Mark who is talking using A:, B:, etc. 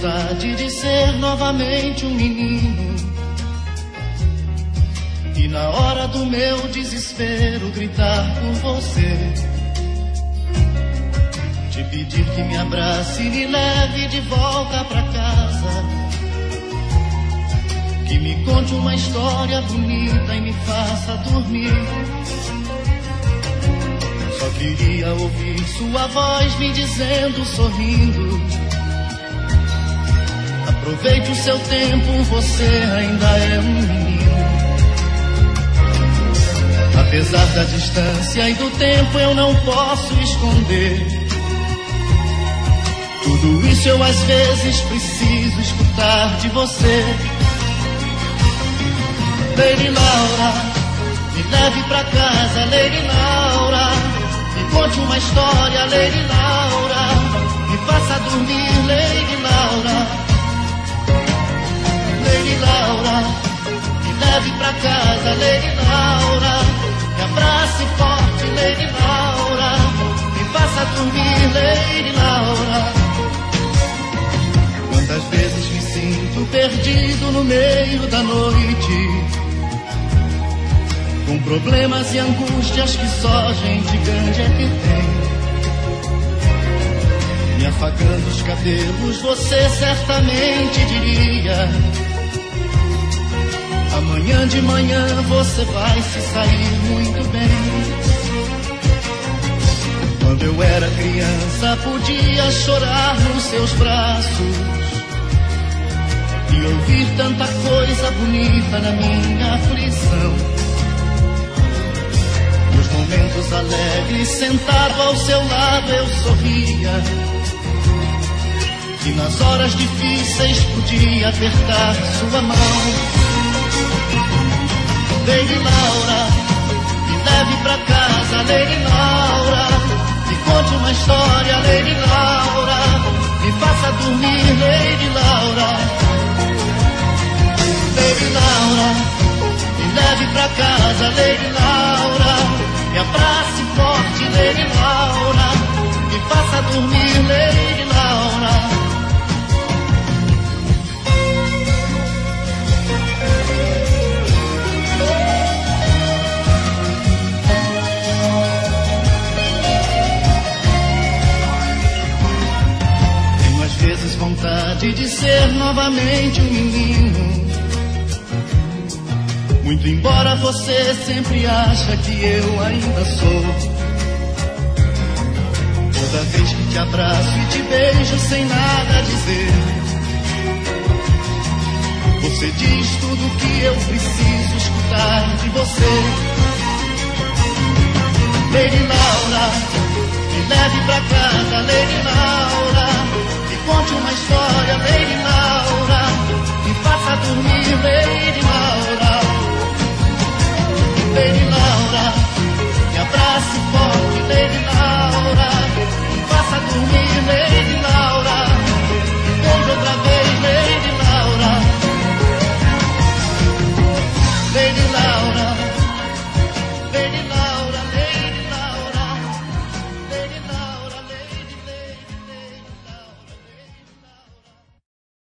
A: vontade de ser novamente um menino e na hora do meu desespero gritar por você, te pedir que me abrace e me leve de volta pra casa, que me conte uma história bonita e me faça dormir. Só queria ouvir sua voz me dizendo, sorrindo: aproveite o seu tempo, você ainda é um menino. Apesar da distância e do tempo, eu não posso esconder. Tudo isso eu às vezes preciso escutar de você. Lady Laura, me leve pra casa, Lady Laura. Me conte uma história, Lady Laura. Me faça dormir, Lady Laura. Lady Laura, me leve pra casa, Lady Laura. Me abrace forte, Lady Laura. Me faça dormir, Lady Laura. Quantas vezes me sinto perdido no meio da noite, com problemas e angústias que só gente grande é que tem. Me afagando os cabelos, você certamente diria: amanhã de manhã você vai se sair muito bem. Quando eu era criança podia chorar nos seus braços e ouvir tanta coisa bonita na minha aflição. Nos momentos alegres, sentado ao seu lado eu sorria, e nas horas difíceis podia apertar sua mão. Lady Laura, me leve pra casa, Lady Laura. Me conte uma história, Lady Laura. Me faça dormir, Lady Laura. Lady Laura, me leve pra casa, Lady Laura. Me abrace forte, Lady Laura. Me faça dormir, Lady Laura. Vontade de ser novamente um menino, muito embora você sempre acha que eu ainda sou. Toda vez que te abraço e te beijo sem nada dizer, você diz tudo que eu preciso escutar de você. Lady Laura, me leve pra casa, Lady Laura. Conte uma história, Lady Laura. Me faça dormir, Lady Laura. Lady Laura, me abrace forte, Lady Laura. Me faça dormir, Lady